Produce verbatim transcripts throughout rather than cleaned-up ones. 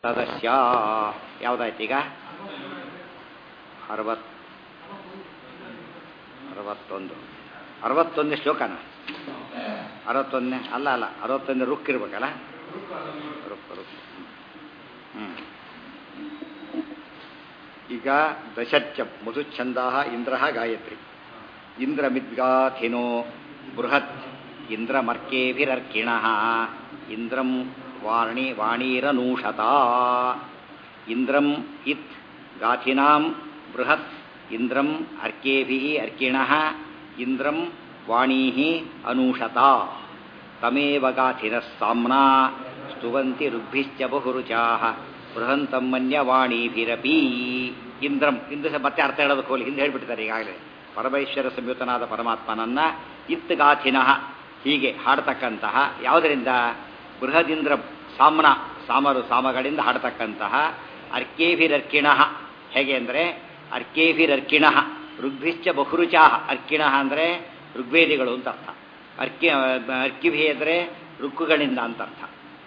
ತದಸ್ಯ ಯಾವುದಾಯ್ತು ಈಗ ಅರವತ್ ಅರವತ್ತೊಂದು ಅರವತ್ತೊಂದನೇ ಶ್ಲೋಕನ ಅರವತ್ತೊಂದನೇ ಅಲ್ಲ ಅಲ್ಲ ಅರವತ್ತೊಂದನೇ ರುಕ್ ಇರ್ಬೇಕಲ್ಲ ರುಕ್ ರುಕ್ ಹ್ಞೂ ಈಗ ದಶಚ್ಚ ಮಧುಚ್ಛಂದ ಇಂದ್ರ ಗಾಯತ್ರಿ ಇಂದ್ರಮಿದ್ಗಾಥಿನೋ ಬೃಹತ್ ಇಂದ್ರಮರ್ಕೇಭಿರರ್ಕಿಣ ಇಂದ್ರಂ ವಾಣಿ ವಾಣೀರನೂಷತ ಇಂದ್ರಂ ಇತ್ ಗಾಥಿನಾಂ ಬೃಹತ್ ಇಂದ್ರಂ ಅರ್ಕೇಭಿ ಅರ್ಕಿಣ ಇಂದ್ರಂ ವಾಣೀ ಅನೂಷತ ತಮೇವ ಗಾಥಿನಃ ಸಾಮ್ನಾ ಸ್ತುವಂತಿ ಋಗ್ಭಿಶ್ಚ ಬಹುರುಚಾ ಬೃಹಂತಂ ಮನ್ಯವಾಣೀಭಿರಪಿ ಇಂದ್ರಂ ಇಂದ್ರ ಮತ್ತೆ ಅರ್ಥ ಹೇಳೋದಕ್ಕೆ ಹೋಗಿ ಹಿಂದೆ ಹೇಳ್ಬಿಟ್ಟಿದ್ದಾರೆ ಈಗಾಗಲೇ ಪರಮೇಶ್ವರ ಸಂಯುತನಾದ ಪರಮಾತ್ಮನನ್ನ ಇತ್ ಗಾಥಿನಃ ಹೀಗೆ ಹಾಡ್ತಕ್ಕಂತಹ ಯಾವುದರಿಂದ ಬೃಹದಿಂದ್ರ ಸಾಮ್ನ ಸಾಮರು ಸಾಮಗಳಿಂದ ಹಾಡ್ತಕ್ಕಂತಹ ಅರ್ಕೇಭಿರರ್ಕಿಣ ಹೇಗೆ ಅಂದರೆ ಅರ್ಕೇಭಿರರ್ಕಿಣ ಋಗ್ಭಿಶ್ಚ ಬಹುರುಚಾ ಅರ್ಕಿಣ ಅಂದರೆ ಋಗ್ವೇದಿಗಳು ಅಂತ ಅರ್ಥ ಅರ್ಕಿ ಅರ್ಕಿಭಿ ಅಂದರೆ ಋಕ್ಕುಗಳಿಂದ ಅಂತ ಅರ್ಥ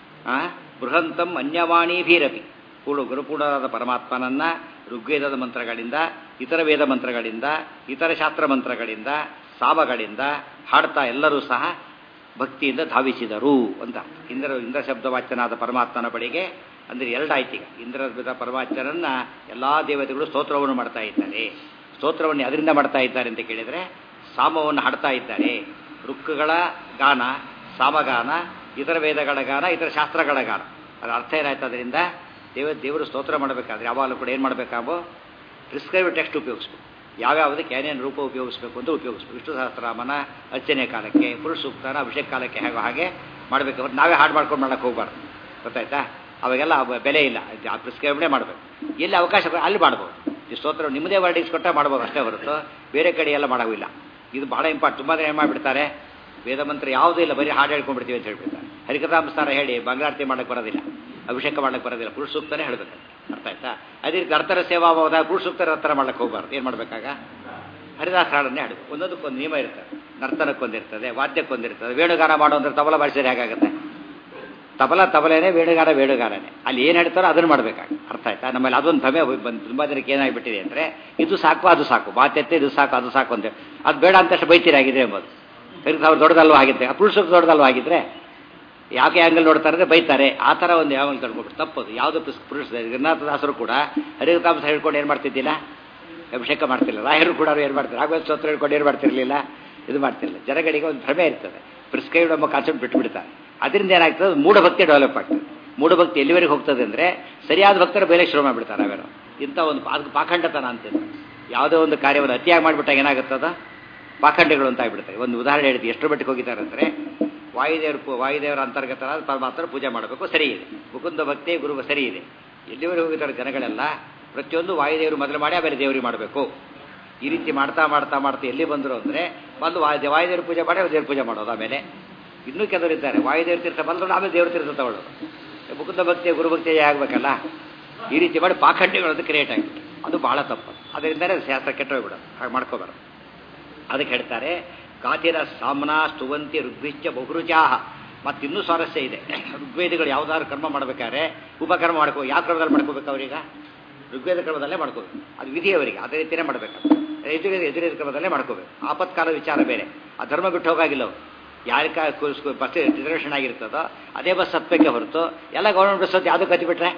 ಬೃಹಂತಂ ಅನ್ಯವಾಣೀಭಿರಪಿ ಪೂರ್ಣ ಗುರುಪೂರ್ಣರಾದ ಪರಮಾತ್ಮನನ್ನ ಋಗ್ವೇದದ ಮಂತ್ರಗಳಿಂದ ಇತರ ವೇದ ಮಂತ್ರಗಳಿಂದ ಇತರ ಶಾಸ್ತ್ರ ಮಂತ್ರಗಳಿಂದ ಸಾಮಗಳಿಂದ ಹಾಡ್ತಾ ಎಲ್ಲರೂ ಸಹ ಭಕ್ತಿಯಿಂದ ಧಾವಿಸಿದರು ಅಂತ ಇಂದ್ರ ಇಂದ್ರ ಶಬ್ದವಾಚ್ಯನಾದ ಪರಮಾತ್ಮನ ಬಳಿಗೆ ಅಂದರೆ ಎರಡಾಯ್ತು ಈಗ ಇಂದ್ರ ಪರಮಾತ್ಮನನ್ನ ಎಲ್ಲ ದೇವತೆಗಳು ಸ್ತೋತ್ರವನ್ನು ಮಾಡ್ತಾ ಇದ್ದಾರೆ ಸ್ತೋತ್ರವನ್ನು ಅದರಿಂದ ಮಾಡ್ತಾ ಇದ್ದಾರೆ ಅಂತ ಕೇಳಿದರೆ ಸಾಮವನ್ನು ಹಾಡ್ತಾ ಇದ್ದಾರೆ ಋಕ್ಕುಗಳ ಗಾನ ಸಾಮಗಾನ ಇತರ ವೇದಗಳ ಗಾನ ಇತರ ಶಾಸ್ತ್ರಗಳ ಗಾನ ಅದರ ಅರ್ಥ ಏನಾಯ್ತು ಅದರಿಂದ ದೇವ ದೇವರು ಸ್ತೋತ್ರ ಮಾಡಬೇಕಾದ್ರೆ ಯಾವಾಗಲೂ ಕೂಡ ಏನು ಮಾಡಬೇಕಾಗೋ ಪ್ರಿಸ್ಕ್ರೈಬ್ ಟೆಕ್ಸ್ಟ್ ಉಪಯೋಗಿಸ್ಬೇಕು ಯಾವ್ಯಾವುದಕ್ಕೆ ಏನೇನು ರೂಪ ಉಪಯೋಗಿಸ್ಬೇಕು ಅಂತ ಉಪಯೋಗಿಸ್ಬೇಕು ವಿಷ್ಣು ಸಹಸ್ರನಾಮನ ಅರ್ಚನೆ ಕಾಲಕ್ಕೆ ಪುರುಷ ಸೂಕ್ತನ ಅಭಿಷೇಕ ಕಾಲಕ್ಕೆ ಹೇಗೋ ಹಾಗೆ ಮಾಡಬೇಕು ಅವ್ರು ನಾವೇ ಹಾಡು ಮಾಡ್ಕೊಂಡು ಮಾಡಕ್ಕೆ ಹೋಗ್ಬಾರ್ದು ಗೊತ್ತಾಯ್ತಾ ಅವಾಗೆಲ್ಲ ಬೆಲೆ ಇಲ್ಲ ಪ್ರಿಸ್ಕ್ರೈಬ್ನೇ ಮಾಡಬೇಕು ಎಲ್ಲಿ ಅವಕಾಶ ಅಲ್ಲಿ ಮಾಡ್ಬೋದು ಈ ಸ್ತೋತ್ರ ನಿಮ್ಮದೇ ವರ್ಡಿಂಗ್ಸ್ ಕೊಟ್ಟ ಮಾಡ್ಬೋದು ಅಷ್ಟೇ ಹೊರತು ಬೇರೆ ಕಡೆ ಎಲ್ಲ ಮಾಡೋವಿಲ್ಲ ಇದು ಭಾಳ ಇಂಪಾರ್ಟ್ ತುಂಬ ಏನು ಮಾಡಿಬಿಡ್ತಾರೆ ವೇದ ಮಂತ್ರ ಯಾವುದೂ ಇಲ್ಲ ಬರೀ ಹಾಡು ಹೇಳ್ಕೊಂಡ್ಬಿಡ್ತೀವಿ ಅಂತ ಹೇಳ್ಬಿಡ್ತಾರೆ ಹರಿಕಥಾಂಸಾರ ಹೇಳಿ ಮಂಗಳಾರತಿ ಮಾಡಕ್ಕೆ ಬರೋದಿಲ್ಲ ಅಭಿಷೇಕ ಮಾಡಕ್ಕೆ ಬರೋದಿಲ್ಲ ಪುರುಷ ಸೂಕ್ತನೇ ಹೇಳಬೇಕು ಅರ್ಥ ಆಯ್ತಾ ಅದೇ ರೀತಿ ನರ್ತರ ಸೇವಾ ಹೋದಾಗ ಪುರುಷ ಸೂಕ್ತ ನರ್ತರ ಮಾಡಕ್ಕೆ ಹೋಗ್ಬಾರ್ದು ಏನು ಮಾಡಬೇಕಾಗ ಹರಿದಾಸ ಹಾಡನ್ನೇ ಹಾಡು ಒಂದೊಂದಕ್ಕೊಂದು ನಿಯಮ ಇರ್ತದೆ ನರ್ತನಕ್ಕೊಂದಿರ್ತದೆ ವಾದ್ಯಕ್ಕೊಂದಿರ್ತದೆ ವೇಣುಗಾನ ಮಾಡೋ ಅಂದ್ರೆ ತಬಲ ಬಾರಿಸಿದ್ರೆ ಹೇಗಾಗುತ್ತೆ ತಬಲ ತಬಲೇನೆ ವೇಣುಗಾನ ವೇಣುಗಾರನೇ ಅಲ್ಲಿ ಏನು ಹೇಳ್ತಾರೋ ಅದನ್ನು ಮಾಡಬೇಕಾಗ ಅರ್ಥ ಆಯ್ತಾ ನಮ್ಮಲ್ಲಿ ಅದೊಂದು ಭಮೆ ಬಂದು ತುಂಬ ಜನಕ್ಕೆ ಏನಾಗಿಬಿಟ್ಟಿದೆ ಅಂದರೆ ಇದು ಸಾಕು ಅದು ಸಾಕು ಮಾತೆತ್ತೆ ಇದು ಸಾಕು ಅದು ಸಾಕು ಅಂತ ಅದು ಬೇಡ ಅಂತಷ್ಟು ಬೈತೀರಾಗಿದೆ ಎಂಬುದು ಹರಿದ ಅವ್ರು ದೊಡ್ಡದಲ್ವ ಆಗಿದ್ರೆ ಆ ಪುರುಷರು ದೊಡ್ಡದಲ್ವ ಆಗಿದ್ರೆ ಯಾಕೆ ಆ್ಯಂಗಲ್ ನೋಡ್ತಾರೆ ಅಂದರೆ ಬೈತಾರೆ ಆ ಥರ ಒಂದು ಯಾವಾಗ ತಡ್ಕೊಬಿಟ್ಟು ತಪ್ಪದು ಯಾವುದು ಪುರುಷ ಜಗನ್ನಾಥದಾಸರು ಕೂಡ ಹರಿಕಥಾಂಸ ಹೇಳ್ಕೊಂಡು ಏನು ಮಾಡ್ತಿದ್ದಿಲ್ಲ ಅಭಿಷೇಕ ಮಾಡ್ತಿಲ್ಲ ರಾಯರು ಕೂಡ ಏನು ಮಾಡ್ತಾರೆ ರಾಘವೇಂದ್ರ ಸ್ತೋತ್ರ ಹೇಳ್ಕೊಂಡು ಏನು ಮಾಡ್ತಿರ್ಲಿಲ್ಲ ಇದು ಮಾಡ್ತಿರಲಿಲ್ಲ ಜನಗಳಿಗೆ ಒಂದು ಭ್ರಮೆ ಇರ್ತದೆ ಪ್ರಿಸ್ಕ್ರೈಬ್ಡ್ ಎಂಬ ಕಾನ್ಸೆಪ್ಟ್ ಬಿಟ್ಟುಬಿಡ್ತಾರೆ ಅದರಿಂದ ಏನಾಗ್ತದೆ ಮೂಢಭಕ್ತಿ ಡೆವಲಪ್ ಆಗ್ತದೆ ಮೂಢಭಕ್ತಿ ಎಲ್ಲಿವರೆಗೆ ಹೋಗ್ತದೆ ಅಂದರೆ ಸರಿಯಾದ ಭಕ್ತರ ಬೇರೆ ಶುರು ಮಾಡಿಬಿಡ್ತಾರೆ ಅವೇನೋ ಇಂಥ ಒಂದು ಅದಕ್ಕೆ ಪಾಖಂಡತನ ಅಂತಿದೆ ಯಾವುದೋ ಒಂದು ಕಾರ್ಯವನ್ನು ಅತಿಯಾಗಿ ಮಾಡಿಬಿಟ್ಟಾಗ ಏನಾಗುತ್ತದ ಪಾಖಂಡಗಳು ಅಂತ ಆಗಿಬಿಡ್ತಾರೆ ಒಂದು ಉದಾಹರಣೆ ಹೇಳ್ತೀವಿ ಎಷ್ಟು ಮಟ್ಟಿಗೆ ಹೋಗಿದ್ದಾರೆ ಅಂದರೆ ವಾಯುದೇವರು ವಾಯುದೇವರ ಅಂತರ್ಗತರಾದ ಪರಮಾತ್ಮರ ಪೂಜೆ ಮಾಡಬೇಕು ಸರಿ ಇದೆ ಮುಕುಂದ ಭಕ್ತಿ ಗುರು ಸರಿ ಇದೆ ಎಲ್ಲಿವರೆಗೆ ಹೋಗಿದ್ದಾರೆ ಜನಗಳೆಲ್ಲ ಪ್ರತಿಯೊಂದು ವಾಯುದೇವರು ಮೊದಲು ಮಾಡಿ ಆಮೇಲೆ ದೇವರಿಗೆ ಮಾಡಬೇಕು ಈ ರೀತಿ ಮಾಡ್ತಾ ಮಾಡ್ತಾ ಮಾಡ್ತಾ ಎಲ್ಲಿ ಬಂದರು ಅಂದರೆ ಬಂದು ವಾಯು ವಾಯುದೇವ್ರ ಪೂಜೆ ಮಾಡಿ ದೇವ್ರ ಪೂಜೆ ಮಾಡೋದು ಆಮೇಲೆ ಇನ್ನೂ ಕೆಲವರು ಇದ್ದಾರೆ ವಾಯುದೇವ್ರ ತೀರ್ಥ ಬಂದ್ರು ಆಮೇಲೆ ದೇವ್ರ ತೀರ್ಥ ತಗೊಳ್ಳೋದು ಮುಕುಂದ ಭಕ್ತಿ ಗುರುಭಕ್ತಿ ಆಗಬೇಕಲ್ಲ ಈ ರೀತಿ ಮಾಡಿ ಪಾಖಂಡಿಗಳದ್ದು ಕ್ರಿಯೇಟ್ ಆಗಿಬಿಟ್ಟು ಅದು ಬಹಳ ತಪ್ಪು ಅದರಿಂದಲೇ ಶಾಸ್ತ್ರ ಕೆಟ್ಟೋಗ್ಬಿಡೋದು ಹಾಗೆ ಮಾಡ್ಕೋಬಾರ್ದು ಅದಕ್ಕೆ ಹೇಳ್ತಾರೆ ಗಾತಿರ ಸಾಮ್ನಾ ಸ್ತುವಂತಿ ಋಗ್ಭಿಶ್ಚ ಬಹುರುಚಾಹ ಮತ್ತಿನ್ನೂ ಸ್ವಾರಸ್ಯ ಇದೆ ಋಗ್ವೇದಿಗಳು ಯಾವುದಾದ್ರು ಕರ್ಮ ಮಾಡಬೇಕಾದ್ರೆ ಉಪಕರ್ಮ ಮಾಡ್ಕೋ ಯಾವ ಕ್ರಮದಲ್ಲಿ ಮಾಡ್ಕೋಬೇಕು ಅವ್ರೀಗ ಋಗ್ವೇದ ಕ್ರಮದಲ್ಲೇ ಮಾಡ್ಕೋಬೇಕು ಅದು ವಿಧಿಯವರಿಗೆ ಅದೇ ರೀತಿಯೇ ಮಾಡಬೇಕು ಎದುರು ಎದುರಿದ ಕ್ರಮದಲ್ಲೇ ಮಾಡ್ಕೋಬೇಕು ಆಪತ್ಕಾಲ ವಿಚಾರ ಬೇರೆ ಆ ಧರ್ಮ ಬಿಟ್ಟು ಹೋಗಾಗಿಲ್ಲ ಅವರು ಯಾರಿಗ ಬಸ್ ರಿಸರ್ವೇಷನ್ ಆಗಿರ್ತದೋ ಅದೇ ಬಸ್ ಹತ್ತಬೇಕೆ ಹೊರತು ಎಲ್ಲ ಗೌರ್ಮೆಂಟ್ ಬಸ್ ಹೊತ್ತು ಯಾವುದಕ್ಕೆ ಹತ್ತಿಬಿಟ್ರೆ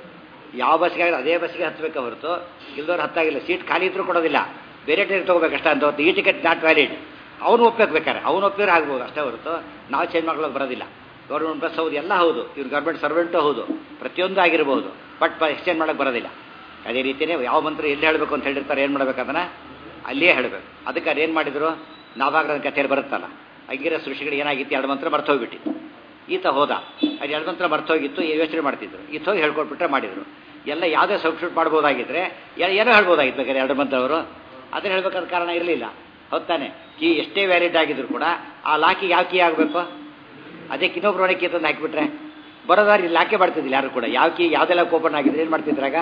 ಯಾವ ಬಸ್ಗೆ ಆಗಿಲ್ಲ ಅದೇ ಬಸ್ಗೆ ಹತ್ತಬೇಕೆ ಹೊರತು ಇಲ್ದವ್ರು ಹತ್ತಾಗಿಲ್ಲ ಸೀಟ್ ಖಾಲಿ ಇದ್ರೂ ಕೊಡೋದಿಲ್ಲ ಬೇರೆ ಟಿಕೆಟ್ ತೊಗೋಬೇಕಷ್ಟ ಅಂತ ಹೊತ್ತು ಈ ಟಿಕೆಟ್ ನಾಟ್ ವ್ಯಾಲಿಡ್ ಅವನು ಒಪ್ಪಬೇಕಾರೆ ಅವನು ಒಪ್ಪಿದ್ರೆ ಆಗ್ಬೋದು ಅಷ್ಟೇ ಹೊರತು ನಾವು ಚೇಂಜ್ ಮಾಡ್ಕೊಳ್ಳೋಕೆ ಬರೋದಿಲ್ಲ ಗೌರ್ಮೆಂಟ್ ಬಸ್ ಹೌದು ಎಲ್ಲ ಹೌದು ಇವ್ರು ಗೌರ್ಮೆಂಟ್ ಸರ್ವೆಂಟು ಹೌದು ಪ್ರತಿಯೊಂದು ಆಗಿರ್ಬೋದು ಬಟ್ ಎಕ್ಸ್ಚೇಂಜ್ ಮಾಡೋಕ್ಕೆ ಬರೋದಿಲ್ಲ ಅದೇ ರೀತಿಯೇ ಯಾವ ಮಂತ್ರ ಎಲ್ಲಿ ಹೇಳಬೇಕು ಅಂತ ಹೇಳಿರ್ತಾರೆ ಏನು ಮಾಡ್ಬೇಕು ಅದನ್ನು ಅಲ್ಲಿಯೇ ಹೇಳಬೇಕು ಅದಕ್ಕೆ ಅದು ಏನು ಮಾಡಿದ್ರು ನಾವಾಗ್ರದ ಕಥೆಯಲ್ಲಿ ಬರುತ್ತಲ್ಲ ಅಂಗಿರ ಸೃಷ್ಟಿಗಳು ಏನಾಗಿತ್ತು ಎರಡು ಮಂತ್ರ ಮರ್ತೋಗ್ಬಿಟ್ಟಿತ್ತು ಈತ ಹೋದ ಅದು ಎರಡು ಮಂತ್ರ ಮರ್ತೋಗಿತ್ತು ಯೋಚನೆ ಮಾಡ್ತಿದ್ರು ಈತ ಹೋಗಿ ಹೇಳ್ಕೊಟ್ಬಿಟ್ರೆ ಮಾಡಿದರು ಎಲ್ಲ ಯಾವುದೇ ಸಬ್ಸ್ಟಿಟ್ಯೂಟ್ ಮಾಡ್ಬೋದಾಗಿದ್ದರೆ ಏನೋ ಹೇಳ್ಬೋದಾಗಿತ್ತು ಬೇಕಾದ್ರೆ ಎರಡು ಮಂತ್ರ ಅವರು ಅದನ್ನು ಹೇಳ್ಬೇಕಾದ ಕಾರಣ ಇರಲಿಲ್ಲ ಹೊತ್ತಾನೆ ಕೀ ಎಷ್ಟೇ ವ್ಯಾಲಿಡ್ ಆಗಿದ್ರು ಕೂಡ ಆ ಲಾಕಿಗೆ ಯಾವ ಕೀ ಆಗಬೇಕು ಅದಕ್ಕೆ ಇನ್ನೊಬ್ರು ಒಣಗಿ ತಂದು ಹಾಕಿಬಿಟ್ರೆ ಬರೋದಾರಿ ಲಾಕೆ ಮಾಡ್ತಿದ್ದಿಲ್ಲ ಯಾರು ಕೂಡ ಯಾವ ಕೀ ಯಾವುದೆಲ್ಲ ಓಪನ್ ಆಗಿದ್ರೆ ಏನು ಮಾಡ್ತಿದ್ರಾಗ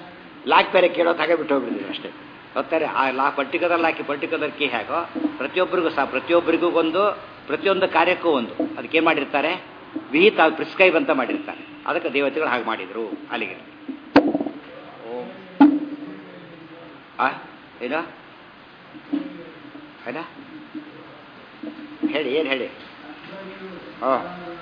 ಲಾಕ್ ಬೇರೆ ಕೇಳೋದು ಹಾಗೆ ಬಿಟ್ಟು ಹೋಗ್ಬಿಟ್ಟಿದ್ರು ಅಷ್ಟೇ ಹೊತ್ತಾರೆ ಆ ಲಾ ಪರ್ಟಿಕ್ಯುಲರ್ ಲಾಕಿ ಪರ್ಟಿಕ್ಯುಲರ್ ಕೀ ಹೇಗೋ ಪ್ರತಿಯೊಬ್ಬರಿಗೂ ಸಹ ಪ್ರತಿಯೊಬ್ಬರಿಗೂ ಒಂದು ಪ್ರತಿಯೊಂದು ಕಾರ್ಯಕ್ಕೂ ಒಂದು ಅದಕ್ಕೇನು ಮಾಡಿರ್ತಾರೆ ವಿಹಿತ ಪ್ರಿಸ್ಕ್ರೈಬ್ ಅಂತ ಮಾಡಿರ್ತಾರೆ ಅದಕ್ಕೆ ದೇವತೆಗಳು ಹಾಗೆ ಮಾಡಿದರು. ಅಲ್ಲಿಗೆ ಓಂ ಆ ಏನ ಏನ ಹೇಳಿ ಏನು ಹೇಳಿ ಹಾಂ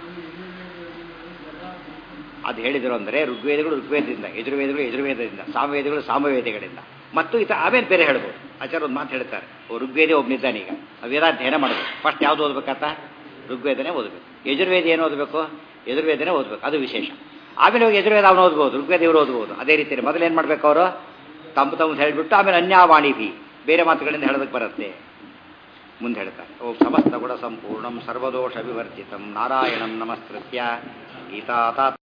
ಅದು ಹೇಳಿದರು ಅಂದರೆ ಋಗ್ವೇದಗಳು ಋಗ್ವೇದದಿಂದ, ಯಜುರ್ವೇದಗಳು ಯಜುರ್ವೇದದಿಂದ, ಸಾಮವೇದಗಳು ಸಾಮವೇದಗಳಿಂದ ಮತ್ತು ಇತ ಆಮೇಲೆ ಬೇರೆ ಹೇಳ್ಬೋದು. ಆಚಾರ್ಯ ಒಂದು ಮಾತು ಹೇಳ್ತಾರೆ, ಓ ಋಗ್ವೇದ ಒಬ್ಬನಿದ್ದಾನೆ ಈಗ ವೇದಾಧ್ಯಯನ ಮಾಡಬೇಕು. ಫಸ್ಟ್ ಯಾವುದು ಓದಬೇಕಂತ ಋಗ್ವೇದನೆ ಓದಬೇಕು. ಯಜುರ್ವೇದ ಏನು ಓದಬೇಕು? ಯಜುರ್ವೇದನೆ ಓದಬೇಕು, ಅದು ವಿಶೇಷ. ಆಮೇಲೆ ಹೋಗಿ ಯಜುರ್ವೇದ ಅವನು ಓದ್ಬೋದು, ಋಗ್ವೇದ ಇವರು ಓದ್ಬೋದು. ಅದೇ ರೀತಿ ಮೊದಲು ಏನು ಮಾಡಬೇಕು ಅವರು ತಮ್ಮ ತಮ್ಮ ಹೇಳಿಬಿಟ್ಟು ಆಮೇಲೆ ಅನ್ಯಾವಾಣಿ ಭಿ ಬೇರೆ ಮಾತುಗಳಿಂದ ಹೇಳೋದಕ್ಕೆ ಬರುತ್ತೆ. ಮುಂದೆ ಹೇಳ್ತಾರೆ, ಓ ಸಮಸ್ತ ಗುಣ ಸಂಪೂರ್ಣಂ ಸರ್ವದೋಷ ವಿವರ್ಜಿತಂ ನಾರಾಯಣಂ ನಮಸ್ಕೃತ್ಯ ಗೀತಾ